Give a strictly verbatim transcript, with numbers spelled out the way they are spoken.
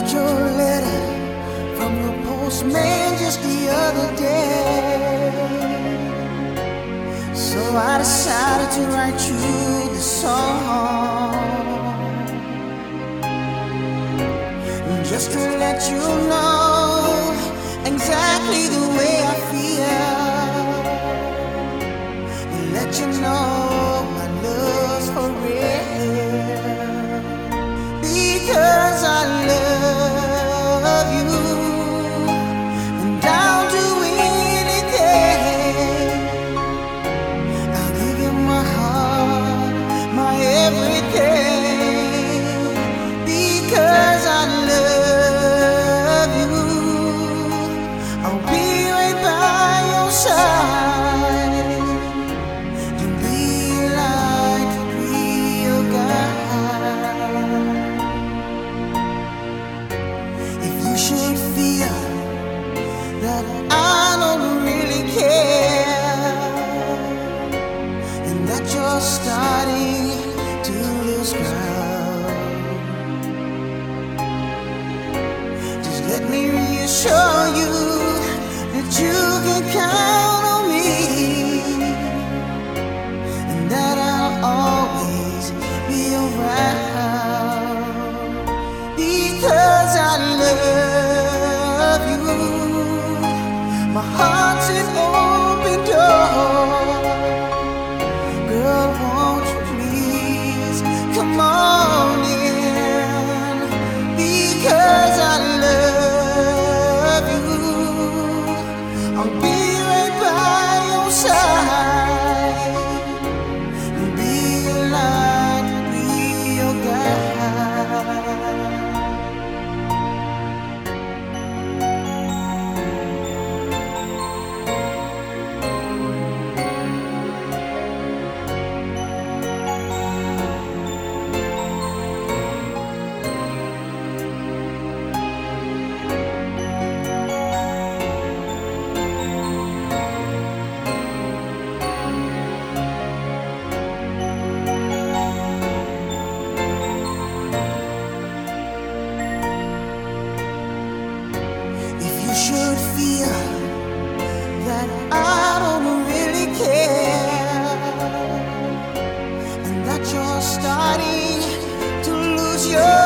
your letter from the postman just the other day. So I decided to write you the song, just to let you know exactly the way I feel, and let you know my love's for real. Because I love you, and I'll do anything. I'll give you my heart, my everything. Because I love you, I'll be right by your side, to be your light, to be your guide. If you should feel that I don't really care, and that you're starting to lose ground, just let me reassure you that you can count on me, and that I'll always be around. Because I love you, my heart's an open door. Girl, won't you please come on in? Because I love you, I'll be right by your side, and be your light, be your guide. You should feel that I don't really care, and that you're starting to lose your